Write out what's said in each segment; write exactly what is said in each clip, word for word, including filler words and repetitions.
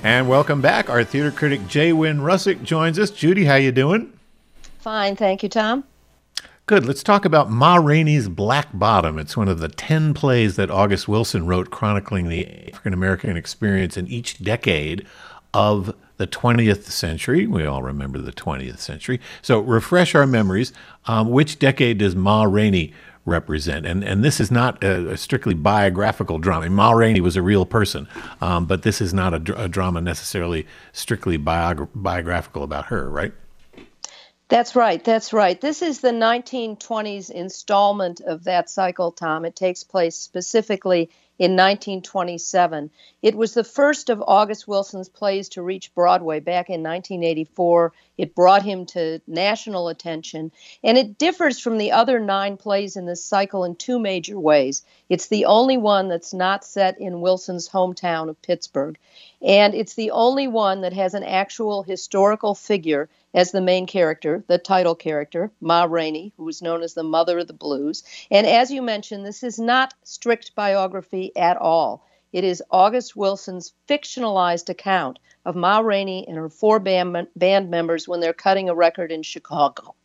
And welcome back. Our theater critic J. Wynn Russick joins us. Judy, how you doing? Fine, thank you, Tom. Good. Let's talk about Ma Rainey's Black Bottom. It's one of the ten plays that August Wilson wrote chronicling the African-American experience in each decade of the twentieth century. We all remember the twentieth century. So refresh our memories. Um, which decade does Ma Rainey represent? And and this is not a, a strictly biographical drama. Ma Rainey was a real person, um, but this is not a, dr- a drama necessarily strictly biogra- biographical about her, right? That's right. That's right. This is the nineteen twenties installment of that cycle, Tom. It takes place specifically in nineteen twenty-seven. It was the first of August Wilson's plays to reach Broadway back in nineteen eighty-four. It brought him to national attention, and it differs from the other nine plays in this cycle in two major ways. It's the only one that's not set in Wilson's hometown of Pittsburgh, and it's the only one that has an actual historical figure as the main character, the title character, Ma Rainey, who was known as the mother of the blues. And as you mentioned, this is not strict biography at all. It is August Wilson's fictionalized account of Ma Rainey and her four band, band members when they're cutting a record in Chicago.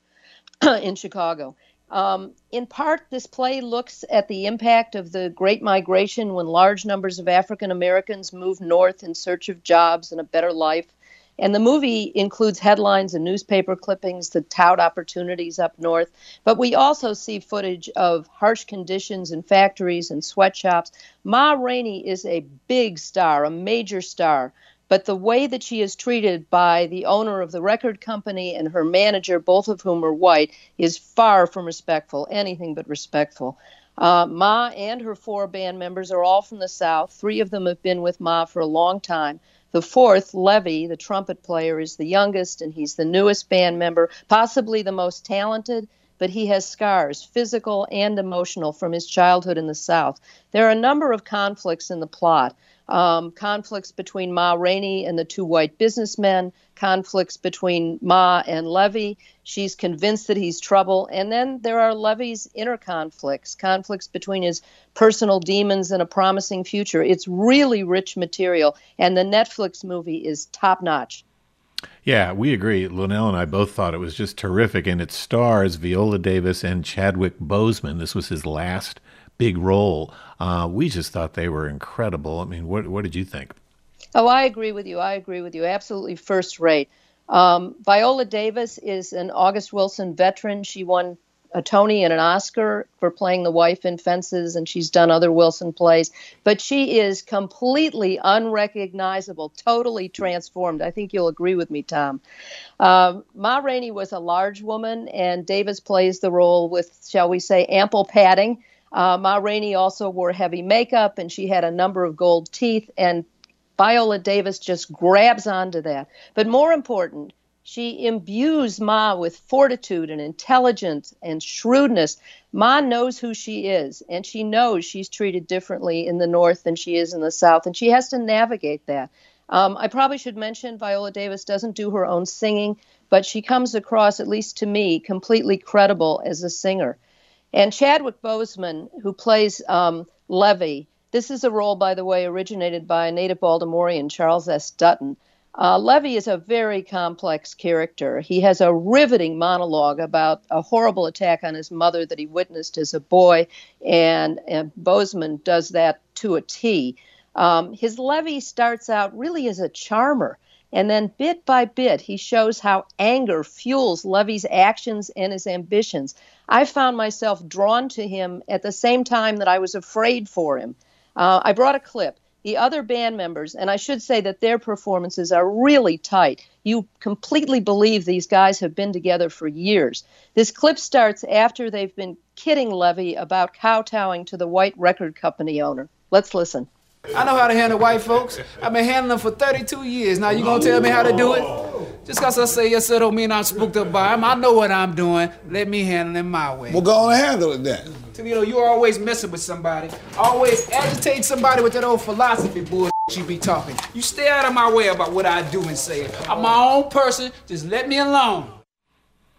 in Chicago. Um, in part, this play looks at the impact of the Great Migration when large numbers of African Americans moved north in search of jobs and a better life. And the movie includes headlines and newspaper clippings that tout opportunities up north. But we also see footage of harsh conditions in factories and sweatshops. Ma Rainey is a big star, a major star. But the way that she is treated by the owner of the record company and her manager, both of whom are white, is far from respectful, anything but respectful. Uh, Ma and her four band members are all from the South. Three of them have been with Ma for a long time. The fourth, Levy, the trumpet player, is the youngest, and he's the newest band member, possibly the most talented, but he has scars, physical and emotional, from his childhood in the South. There are a number of conflicts in the plot. Um, conflicts between Ma Rainey and the two white businessmen, conflicts between Ma and Levy. She's convinced that he's trouble. And then there are Levy's inner conflicts, conflicts between his personal demons and a promising future. It's really rich material, and the Netflix movie is top-notch. Yeah, we agree. Linnell and I both thought it was just terrific, and it stars Viola Davis and Chadwick Boseman. This was his last big role. Uh, we just thought they were incredible. I mean, what what did you think? Oh, I agree with you. I agree with you. Absolutely first rate. Um, Viola Davis is an August Wilson veteran. She won a Tony and an Oscar for playing the wife in Fences, and she's done other Wilson plays. But she is completely unrecognizable, totally transformed. I think you'll agree with me, Tom. Um, Ma Rainey was a large woman, and Davis plays the role with, shall we say, ample padding. Uh, Ma Rainey also wore heavy makeup, and she had a number of gold teeth, and Viola Davis just grabs onto that. But more important, she imbues Ma with fortitude and intelligence and shrewdness. Ma knows who she is, and she knows she's treated differently in the North than she is in the South, and she has to navigate that. Um, I probably should mention Viola Davis doesn't do her own singing, but she comes across, at least to me, completely credible as a singer. And Chadwick Boseman, who plays um, Levy, this is a role, by the way, originated by a native Baltimorean, Charles S. Dutton. Uh, Levy is a very complex character. He has a riveting monologue about a horrible attack on his mother that he witnessed as a boy, and, and Boseman does that to a T. Um, his Levy starts out really as a charmer, and then bit by bit, he shows how anger fuels Levy's actions and his ambitions. I found myself drawn to him at the same time that I was afraid for him. Uh, I brought a clip. The other band members, and I should say that their performances are really tight. You completely believe these guys have been together for years. This clip starts after they've been kidding Levy about kowtowing to the white record company owner. Let's listen. I know how to handle white folks. I've been handling them for thirty-two years. Now you gonna tell me how to do it? Just because I say yes, sir, don't mean I'm spooked up by him. I know what I'm doing. Let me handle it my way. Well, go on and handle it then. Toledo, you're always messing with somebody. Always agitate somebody with that old philosophy bullshit you be talking. You stay out of my way about what I do and say. I'm my own person. Just let me alone.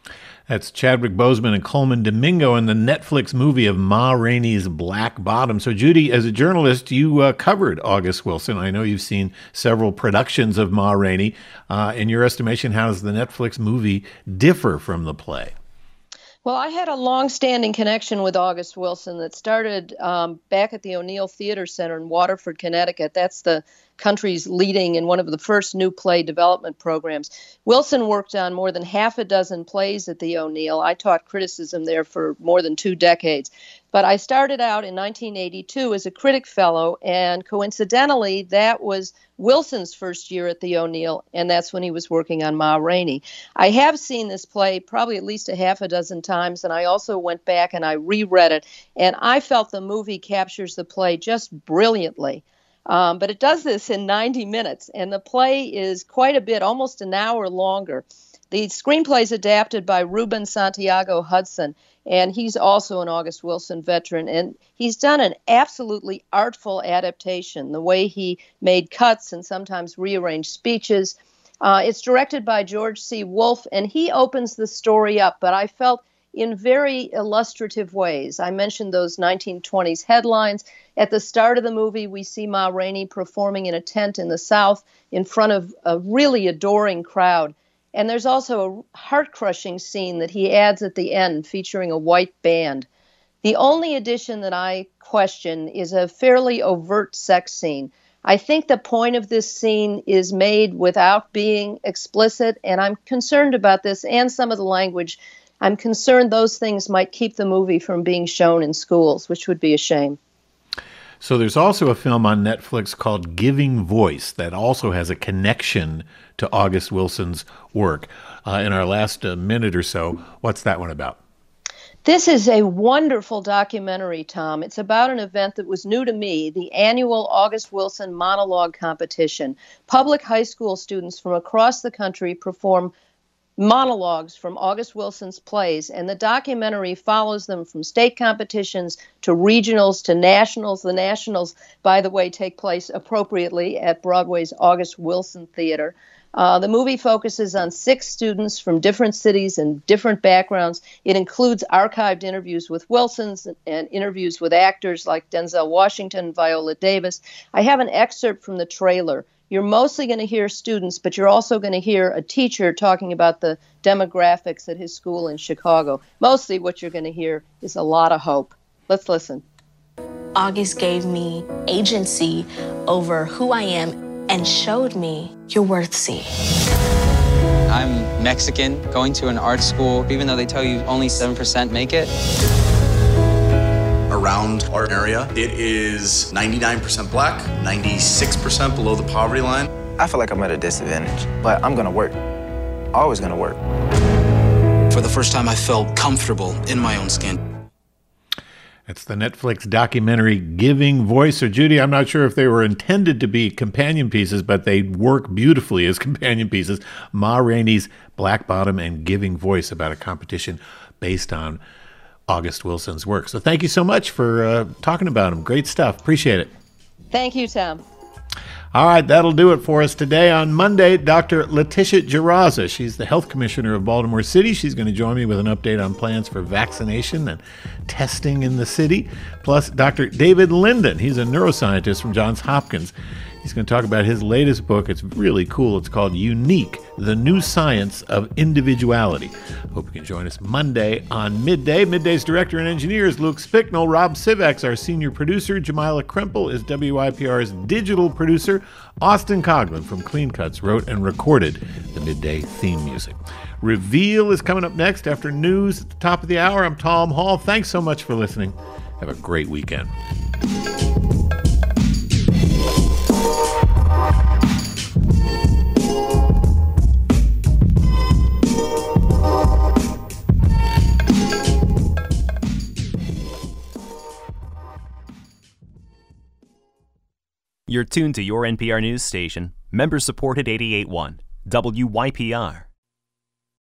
That's Chadwick Boseman and Coleman Domingo in the Netflix movie of Ma Rainey's Black Bottom. So, Judy, as a journalist, you uh, covered August Wilson. I know you've seen several productions of Ma Rainey. Uh, in your estimation, how does the Netflix movie differ from the play? Well, I had a long-standing connection with August Wilson that started um, back at the O'Neill Theater Center in Waterford, Connecticut. That's the country's leading and one of the first new play development programs. Wilson worked on more than half a dozen plays at the O'Neill. I taught criticism there for more than two decades. But I started out in nineteen eighty-two as a critic fellow, and coincidentally, that was Wilson's first year at the O'Neill, and that's when he was working on Ma Rainey. I have seen this play probably at least a half a dozen times, and I also went back and I reread it, and I felt the movie captures the play just brilliantly. Um, but it does this in ninety minutes, and the play is quite a bit, almost an hour longer. The screenplay is adapted by Ruben Santiago Hudson, and he's also an August Wilson veteran, and he's done an absolutely artful adaptation, the way he made cuts and sometimes rearranged speeches. Uh, it's directed by George C. Wolfe, and he opens the story up, but I felt in very illustrative ways. I mentioned those nineteen twenties headlines. At the start of the movie, we see Ma Rainey performing in a tent in the South in front of a really adoring crowd. And there's also a heart-crushing scene that he adds at the end featuring a white band. The only addition that I question is a fairly overt sex scene. I think the point of this scene is made without being explicit, and I'm concerned about this and some of the language. I'm concerned those things might keep the movie from being shown in schools, which would be a shame. So there's also a film on Netflix called Giving Voice that also has a connection to August Wilson's work. Uh, in our last uh, minute or so, what's that one about? This is a wonderful documentary, Tom. It's about an event that was new to me, the annual August Wilson Monologue Competition. Public high school students from across the country perform monologues from August Wilson's plays, and the documentary follows them from state competitions to regionals to nationals. The nationals, by the way, take place appropriately at Broadway's August Wilson Theater. Uh, the movie focuses on six students from different cities and different backgrounds. It includes archived interviews with Wilsons and interviews with actors like Denzel Washington and Viola Davis. I have an excerpt from the trailer. You're mostly going to hear students, but you're also going to hear a teacher talking about the demographics at his school in Chicago. Mostly what you're going to hear is a lot of hope. Let's listen. August gave me agency over who I am and showed me you're worth seeing. I'm Mexican, going to an art school, even though they tell you only seven percent make it. Around our area, it is ninety-nine percent black, ninety-six percent below the poverty line. I feel like I'm at a disadvantage, but I'm gonna work. Always gonna work. For the first time, I felt comfortable in my own skin. It's the Netflix documentary Giving Voice. So, Judy, I'm not sure if they were intended to be companion pieces, but they work beautifully as companion pieces. Ma Rainey's Black Bottom and Giving Voice, about a competition based on August Wilson's work. So thank you so much for uh, talking about him. Great stuff. Appreciate it. Thank you, Tom. All right, that'll do it for us today. On Monday, Doctor Letitia Jaraza. She's the health commissioner of Baltimore City. She's going to join me with an update on plans for vaccination and testing in the city. Plus, Doctor David Linden. He's a neuroscientist from Johns Hopkins. He's going to talk about his latest book. It's really cool. It's called Unique, The New Science of Individuality. Hope you can join us Monday on Midday. Midday's director and engineer is Luke Spicknell. Rob Sivak's our senior producer. Jamila Krempel is W I P R's digital producer. Austin Coughlin from Clean Cuts wrote and recorded the Midday theme music. Reveal is coming up next after news at the top of the hour. I'm Tom Hall. Thanks so much for listening. Have a great weekend. You're tuned to your N P R News station, member-supported eighty-eight point one, W Y P R.